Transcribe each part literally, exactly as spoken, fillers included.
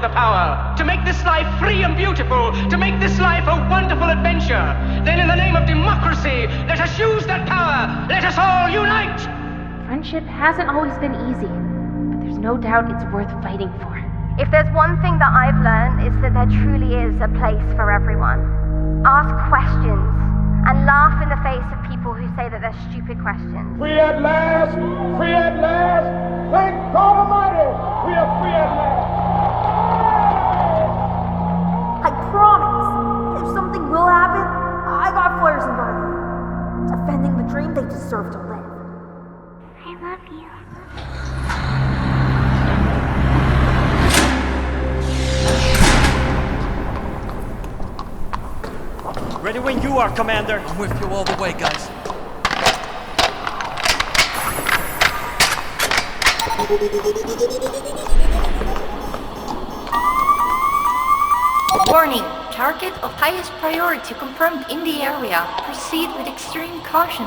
the power to make this life free and beautiful, to make this life a wonderful adventure, then in the name of democracy, let us use that power. Let us all unite. Friendship hasn't always been easy, but there's no doubt it's worth fighting for. If there's one thing that I've learned, it's that there truly is a place for everyone. Ask questions and laugh in the face of people who say that they're stupid questions. Free at last! Free at last! Thank God Almighty! We are free at last! I promise, if something will happen, I got flares in front of them. Defending the dream they deserve to live. I love you. Ready when you are, Commander. I'm with you all the way, guys. Warning! Target of highest priority confirmed in the area. Proceed with extreme caution.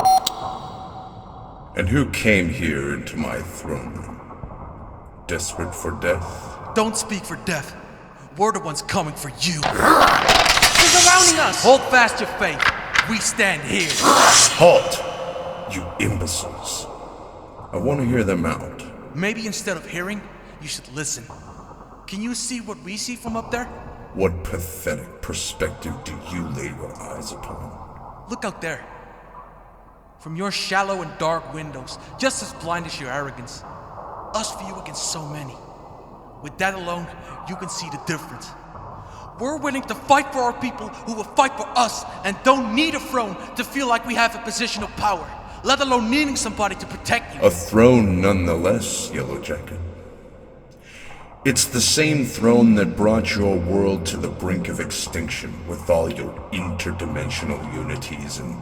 And who came here into my throne room? Desperate for death? Don't speak for death. We're the ones coming for you. They're surrounding us! Hold fast your faith. We stand here. Halt! You imbeciles. I want to hear them out. Maybe instead of hearing, you should listen. Can you see what we see from up there? What pathetic perspective do you lay your eyes upon? Look out there. From your shallow and dark windows, just as blind as your arrogance. Us view against so many. With that alone, you can see the difference. We're willing to fight for our people who will fight for us and don't need a throne to feel like we have a position of power, let alone needing somebody to protect you. A throne nonetheless, Yellow Jacket. It's the same throne that brought your world to the brink of extinction with all your interdimensional unities and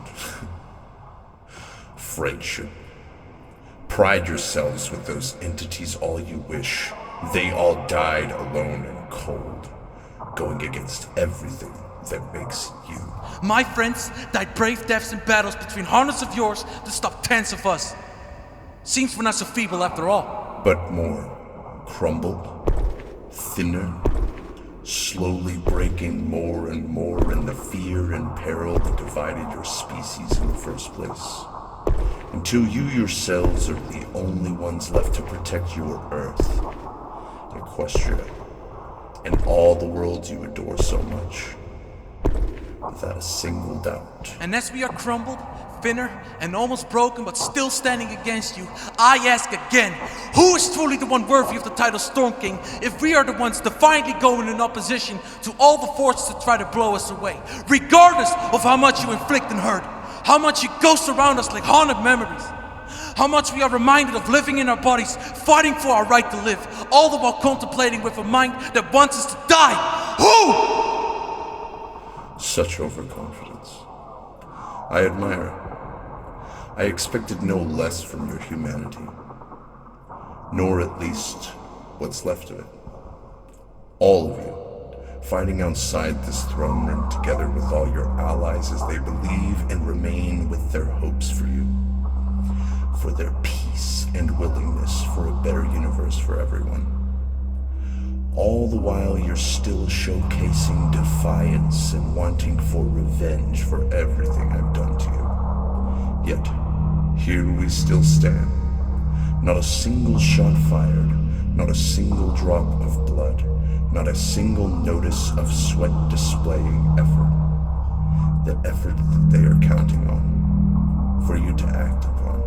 friendship. Pride yourselves with those entities all you wish. They all died alone and cold, going against everything that makes you. My friends died brave deaths in battles between hundreds of yours to stop tens of us. Seems we're not so feeble after all. But more crumbled, thinner, slowly breaking more and more in the fear and peril that divided your species in the first place. Until you yourselves are the only ones left to protect your Earth, Equestria, and all the worlds you adore so much, without a single doubt. And as we are crumbled, thinner, and almost broken, but still standing against you, I ask again, who is truly the one worthy of the title Storm King if we are the ones defiantly going in opposition to all the forces that try to blow us away, regardless of how much you inflict and hurt, how much you ghost around us like haunted memories, how much we are reminded of living in our bodies, fighting for our right to live, all the while contemplating with a mind that wants us to die. Who? Such overconfidence. I admire it. I expected no less from your humanity, nor at least what's left of it. All of you, fighting outside this throne room together with all your allies as they believe and remain with their hopes for you, for their peace and willingness for a better universe for everyone. All the while you're still showcasing defiance and wanting for revenge for everything I've done to you. Yet, here we still stand. Not a single shot fired, not a single drop of blood, not a single notice of sweat displaying effort. The effort that they are counting on, for you to act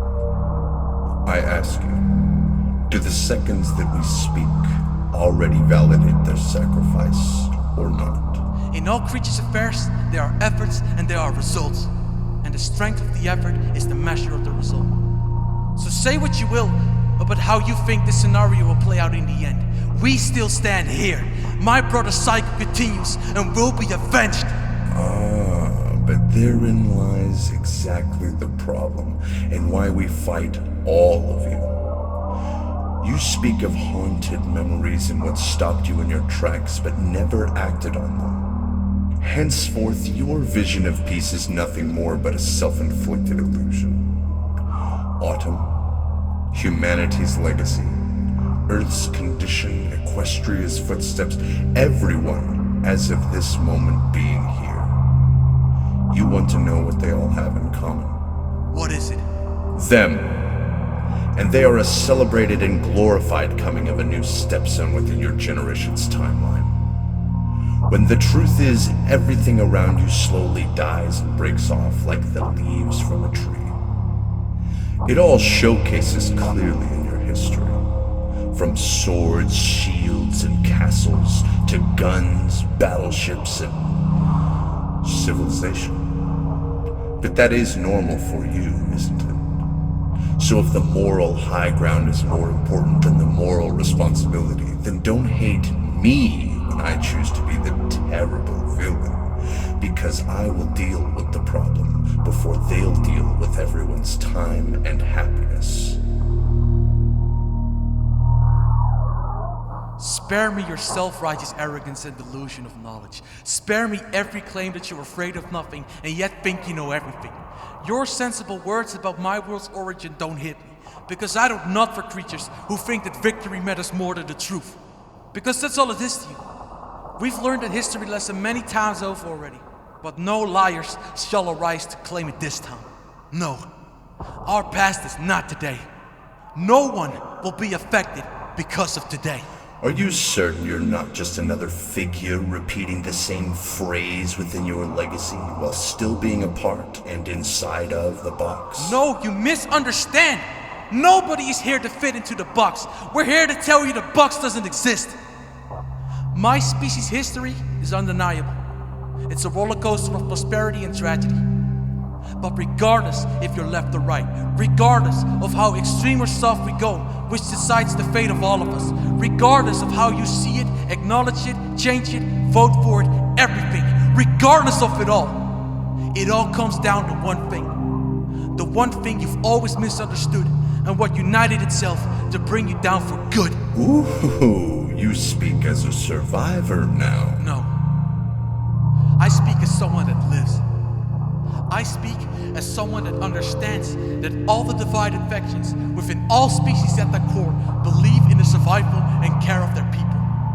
upon. I ask you, do the seconds that we speak already validate their sacrifice or not? In all creatures' affairs, there are efforts and there are results. And the strength of the effort is the measure of the result. So say what you will about how you think this scenario will play out in the end. We still stand here. My brother's cycle continues and will be avenged. Ah, but therein lies exactly the problem and why we fight all of you. You speak of haunted memories and what stopped you in your tracks, but never acted on them. Henceforth, your vision of peace is nothing more but a self-inflicted illusion. Autumn, humanity's legacy, Earth's condition, Equestria's footsteps, everyone as of this moment being here. You want to know what they all have in common? What is it? Them. And they are a celebrated and glorified coming of a new stepson within your generation's timeline. When the truth is, everything around you slowly dies and breaks off like the leaves from a tree. It all showcases clearly in your history. From swords, shields, and castles, to guns, battleships, and civilization. But that is normal for you, isn't it? So if the moral high ground is more important than the moral responsibility, then don't hate me when I choose to be the terrible villain, because I will deal with the problem before they'll deal with everyone's time and happiness. Spare me your self-righteous arrogance and delusion of knowledge. Spare me every claim that you're afraid of nothing and yet think you know everything. Your sensible words about my world's origin don't hit me, because I don't nut for creatures who think that victory matters more than the truth. Because that's all it is to you. We've learned that history lesson many times over already, but no liars shall arise to claim it this time. No, our past is not today. No one will be affected because of today. Are you certain you're not just another figure repeating the same phrase within your legacy while still being a part and inside of the box? No, you misunderstand. Nobody is here to fit into the box. We're here to tell you the box doesn't exist. My species' history is undeniable. It's a roller coaster of prosperity and tragedy. But regardless if you're left or right, regardless of how extreme or soft we go, which decides the fate of all of us, regardless of how you see it, acknowledge it, change it, vote for it, everything, regardless of it all, it all comes down to one thing. The one thing you've always misunderstood and what united itself to bring you down for good. Ooh, you speak as a survivor now. No. I speak as someone that lives. I speak as someone that understands that all the divided factions within all species at their core believe in the survival and care of their people.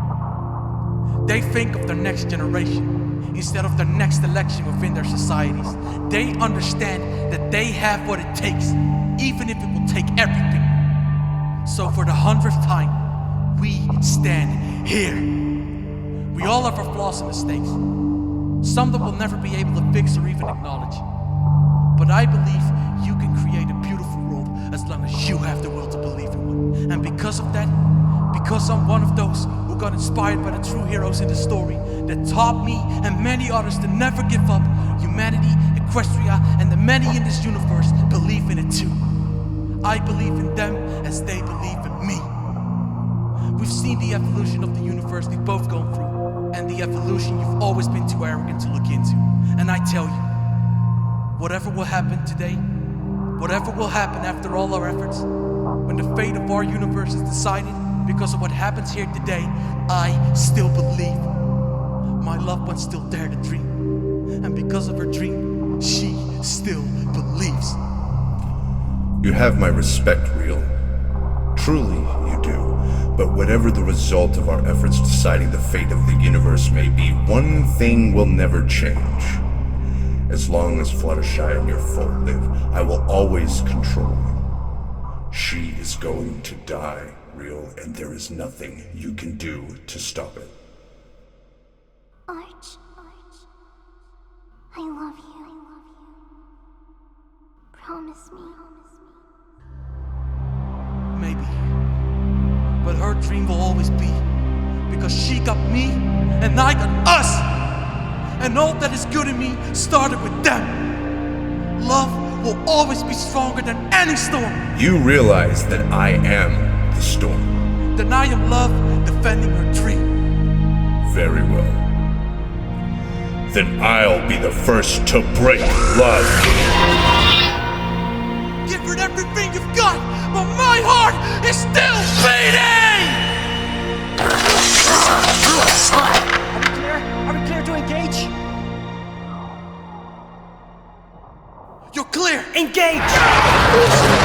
They think of their next generation instead of their next election within their societies. They understand that they have what it takes, even if it will take everything. So for the hundredth time, we stand here. We all have our flaws and mistakes. Some that we'll never be able to fix or even acknowledge. But I believe you can create a beautiful world as long as you have the will to believe in one. And because of that, because I'm one of those who got inspired by the true heroes in the story that taught me and many others to never give up, humanity, Equestria, and the many in this universe believe in it too. I believe in them as they believe in me. We've seen the evolution of the universe we've both gone through, and the evolution you've always been too arrogant to look into. And I tell you, whatever will happen today, whatever will happen after all our efforts, when the fate of our universe is decided because of what happens here today, I still believe. My loved one still dare to dream. And because of her dream, she still believes. You have my respect, Real. Truly, you do. But whatever the result of our efforts deciding the fate of the universe may be, one thing will never change. As long as Fluttershy and your folk live, I will always control you. She is going to die, Real, and there is nothing you can do to stop it. Arch, Arch, I love you. I love you. Promise me. Maybe. But her dream will always be, because she got me and I got us. And all that is good in me started with them. Love will always be stronger than any storm. You realize that I am the storm. Then I am love defending her dream. Very well. Then I'll be the first to break love. Give it everything you've got, but my heart is still beating! Are we clear? Are we clear to engage? You're clear! Engage!